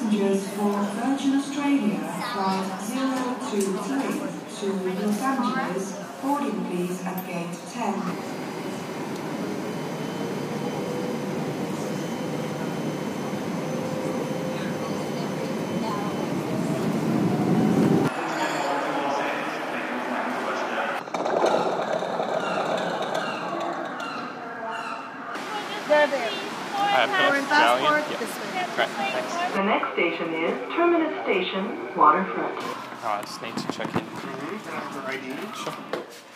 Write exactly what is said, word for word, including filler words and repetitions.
Passengers for Virgin Australia flight zero two three to Los Angeles, boarding please at gate ten. There, there. Uh, We're in fast forward this way. Right, thanks. The next station is Terminus Station, Waterfront. Oh, I just need to check in. Mm-hmm. Can I have your I D? Sure.